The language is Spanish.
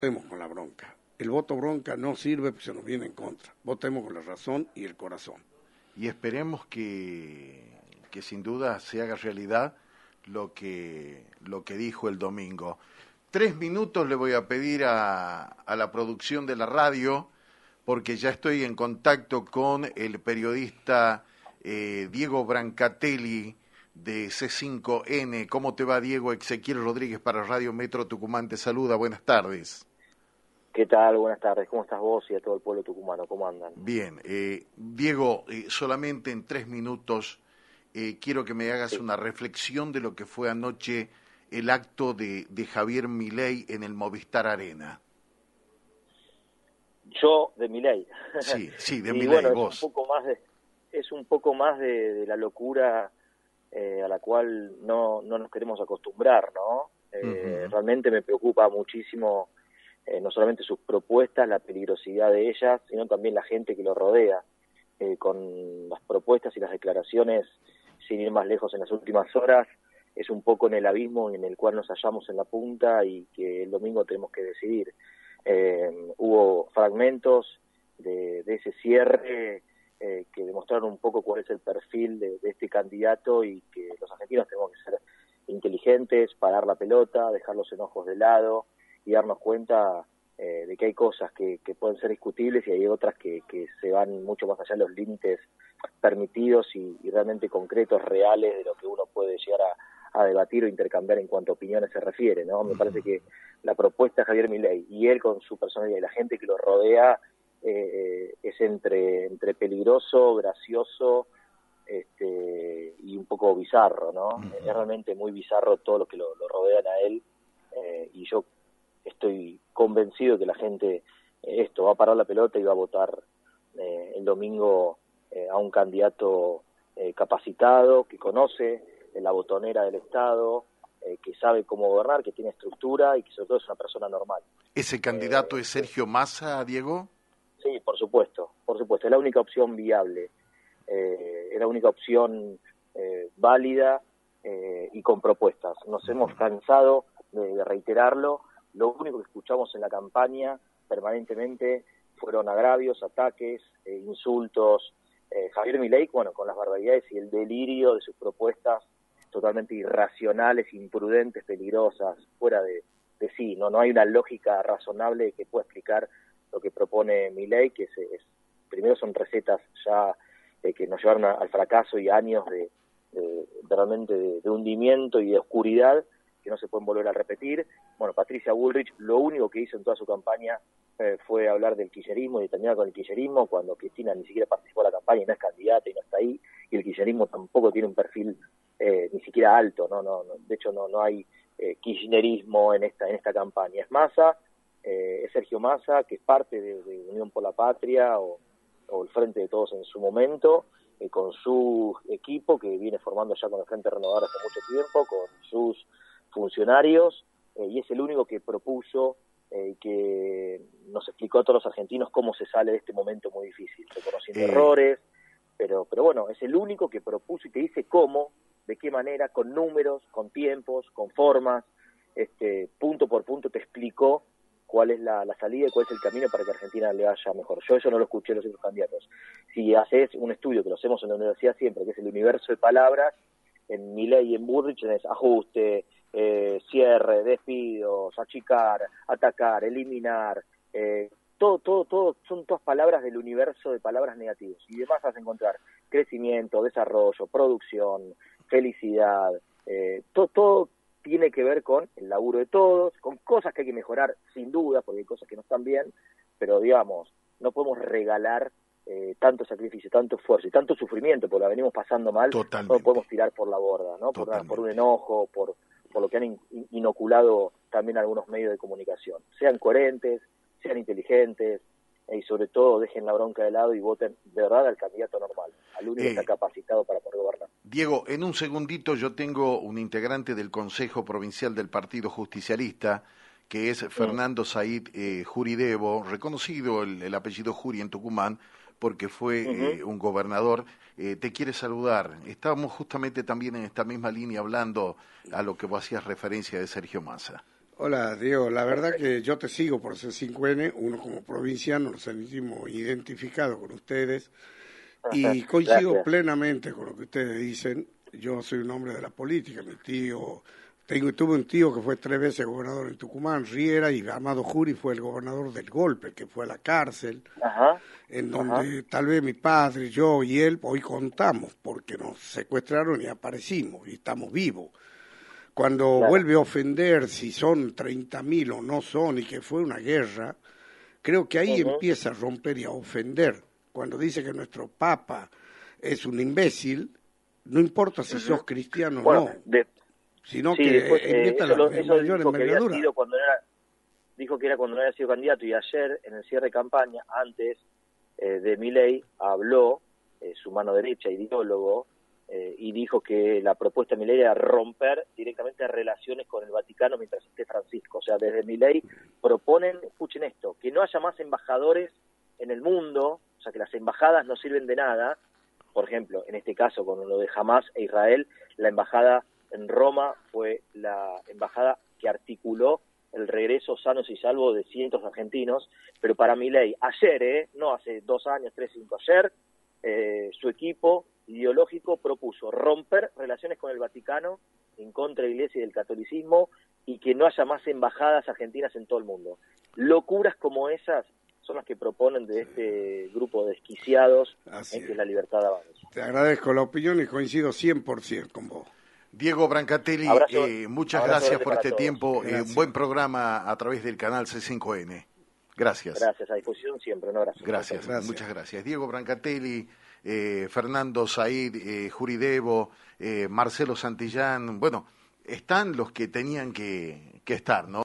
Votemos con la bronca. El voto bronca no sirve porque se nos viene en contra. Votemos con la razón y el corazón. Y esperemos que sin duda se haga realidad lo que dijo el domingo. 3 minutos le voy a pedir a la producción de la radio, porque ya estoy en contacto con el periodista Diego Brancatelli de C5N. ¿Cómo te va, Diego? Ezequiel Rodríguez para Radio Metro Tucumán te saluda. Buenas tardes. ¿Qué tal? Buenas tardes. ¿Cómo estás vos y a todo el pueblo tucumano? ¿Cómo andan? Bien. Diego, solamente en 3 minutos quiero que me hagas una reflexión de lo que fue anoche el acto de Javier Milei en el Movistar Arena. Yo, de Milei. Sí, de y Milei, bueno, vos. Es un poco más de la locura a la cual no nos queremos acostumbrar, ¿no? Realmente me preocupa muchísimo no solamente sus propuestas, la peligrosidad de ellas, sino también la gente que lo rodea, con las propuestas y las declaraciones, sin ir más lejos en las últimas horas, es un poco en el abismo en el cual nos hallamos en la punta y que el domingo tenemos que decidir. Hubo fragmentos de ese cierre que demostraron un poco cuál es el perfil de este candidato y que los argentinos tenemos que ser inteligentes, parar la pelota, dejar los enojos de lado y darnos cuenta de que hay cosas que pueden ser discutibles y hay otras que se van mucho más allá de los límites permitidos y realmente concretos, reales, de lo que uno puede llegar a debatir o intercambiar en cuanto a opiniones se refiere, ¿no? Me parece que la propuesta de Javier Milei y él con su personalidad y la gente que lo rodea es entre peligroso, gracioso y un poco bizarro, ¿no? Es realmente muy bizarro todo lo que lo rodean a él y yo estoy convencido que la gente va a parar la pelota y va a votar el domingo a un candidato capacitado, que conoce la botonera del Estado, que sabe cómo gobernar, que tiene estructura y que sobre todo es una persona normal. ¿Ese candidato es Sergio Massa, Diego? Sí, por supuesto, es la única opción viable, es la única opción válida y con propuestas. Nos hemos cansado de reiterarlo. Lo único que escuchamos en la campaña permanentemente fueron agravios, ataques, insultos. Javier Milei, bueno, con las barbaridades y el delirio de sus propuestas totalmente irracionales, imprudentes, peligrosas, fuera de sí. No hay una lógica razonable que pueda explicar lo que propone Milei, que primero son recetas ya que nos llevaron al fracaso y años de realmente de hundimiento y de oscuridad que no se pueden volver a repetir. Bueno, Patricia Bullrich lo único que hizo en toda su campaña fue hablar del kirchnerismo y de terminar con el kirchnerismo, cuando Cristina ni siquiera participó en la campaña y no es candidata y no está ahí, y el kirchnerismo tampoco tiene un perfil ni siquiera alto, no, de hecho no hay kirchnerismo en esta campaña. Es Massa, es Sergio Massa, que es parte de Unión por la Patria o el Frente de Todos en su momento, con su equipo que viene formando ya con el Frente Renovador hace mucho tiempo, con sus funcionarios, y es el único que propuso que nos explicó a todos los argentinos cómo se sale de este momento muy difícil, reconociendo errores, pero bueno, es el único que propuso y te dice cómo, de qué manera, con números, con tiempos, con formas, punto por punto te explicó cuál es la salida y cuál es el camino para que a Argentina le vaya mejor. Yo eso no lo escuché en los otros candidatos. Si haces un estudio, que lo hacemos en la universidad siempre, que es el universo de palabras, en Milei y en Bullrich tenés ajuste, cierre, despidos, achicar, atacar, eliminar, todo son todas palabras del universo de palabras negativas. Y demás vas a encontrar crecimiento, desarrollo, producción, felicidad, todo tiene que ver con el laburo de todos, con cosas que hay que mejorar sin duda, porque hay cosas que no están bien, pero digamos, no podemos regalar tanto sacrificio, tanto esfuerzo y tanto sufrimiento, porque la venimos pasando mal. Totalmente. No lo podemos tirar por la borda, ¿no? Por un enojo, por lo que han inoculado también algunos medios de comunicación. Sean coherentes, sean inteligentes y sobre todo dejen la bronca de lado y voten de verdad al candidato normal, al único que está capacitado para poder gobernar. Diego, en un segundito yo tengo un integrante del Consejo Provincial del Partido Justicialista, que es Fernando Said Juridevo, reconocido el apellido Juri en Tucumán, porque fue un gobernador, te quiere saludar. Estábamos justamente también en esta misma línea hablando a lo que vos hacías referencia de Sergio Massa. Hola, Diego. La verdad que yo te sigo por C5N, uno como provinciano nos sentimos identificados con ustedes y coincido Gracias. plenamente con lo que ustedes dicen. Yo soy un hombre de la política, mi tío, tuve un tío que fue 3 veces gobernador en Tucumán, Riera, y Amado Jury fue el gobernador del golpe, que fue a la cárcel, Ajá, en ajá. donde tal vez mi padre, yo y él hoy contamos, porque nos secuestraron y aparecimos y estamos vivos. Cuando Claro. vuelve a ofender si son 30.000 o no son y que fue una guerra, creo que ahí Ujú, empieza a romper y a ofender. Cuando dice que nuestro Papa es un imbécil, no importa si sos ujú. cristiano o Bueno, no, de, sino sí, después que invita a la eso mayor dijo que había envergadura. sido cuando era, dijo que era cuando no había sido candidato, y ayer en el cierre de campaña, antes de Milei, habló su mano derecha, ideólogo, y dijo que la propuesta de Milei era romper directamente relaciones con el Vaticano mientras esté Francisco. O sea, desde Milei proponen, escuchen esto, que no haya más embajadores en el mundo, o sea, que las embajadas no sirven de nada. Por ejemplo, en este caso, con lo de Hamás e Israel, la embajada en Roma fue la embajada que articuló el regreso sanos y salvos de cientos de argentinos, pero para Milei, ayer, no hace 2 años, 3, 5, ayer, su equipo ideológico propuso romper relaciones con el Vaticano en contra de la Iglesia y del catolicismo, y que no haya más embajadas argentinas en todo el mundo. Locuras como esas son las que proponen de este grupo de desquiciados, Así que es. es la libertad de avance. Te agradezco la opinión y coincido 100% con vos. Diego Brancatelli, Abrazo, muchas abrazo gracias grande por para este todos. tiempo. Un Gracias. buen programa a través del canal C5N. Gracias. Gracias, a disposición siempre, un abrazo. Gracias, Gracias. muchas gracias. Diego Brancatelli, Fernando Said, Juridevo, Marcelo Santillán, bueno, están los que tenían que estar, ¿no?